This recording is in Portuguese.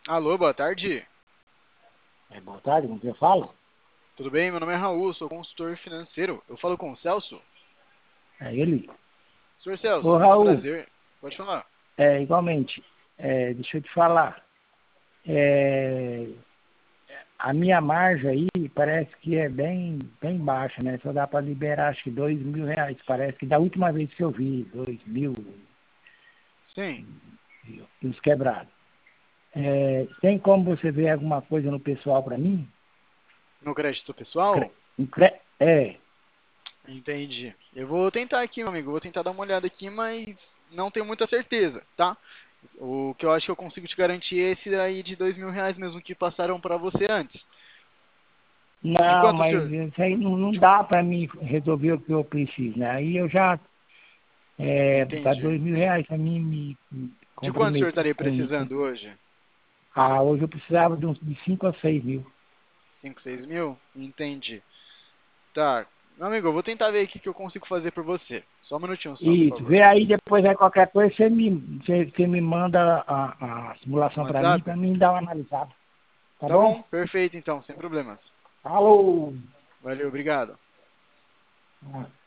Alô, boa tarde. Boa tarde, como você fala? Tudo bem? Meu nome é Raul, sou consultor financeiro. Eu falo com o Celso? É ele. Senhor Celso, Ô, muito Raul, prazer. Pode falar. igualmente, deixa eu te falar. É, a minha margem aí parece que é bem baixa, né? Só dá para liberar acho que R$ 2.000. Parece que da última vez que eu vi, 2.000 Sim, e os quebrados. Tem como você ver alguma coisa no pessoal para mim? no crédito pessoal? Entendi. Eu vou tentar aqui, meu amigo. Vou tentar dar uma olhada aqui, mas não tenho muita certeza, tá? O que eu acho que eu consigo te garantir é esse aí de R$ 2.000 mesmo que passaram pra você antes. De Não, quanto, mas senhor? isso aí não De... dá para mim resolver o que eu preciso, né? Aí eu já, para Entendi. R$ 2.000 para mim me De quanto o senhor comprometer estaria com. precisando hoje? Hoje eu precisava de 5 a 6 mil. 5, 6 mil? Entendi. Tá. Meu amigo, eu vou tentar ver aqui o que eu consigo fazer por você. Só um minutinho só, por Isso, favor. vê aí depois aí qualquer coisa, você me manda a No simulação para WhatsApp? mim dar uma analisada. Tá Tá bom? bom, perfeito então, sem problemas. Falou! Valeu, obrigado. Ah.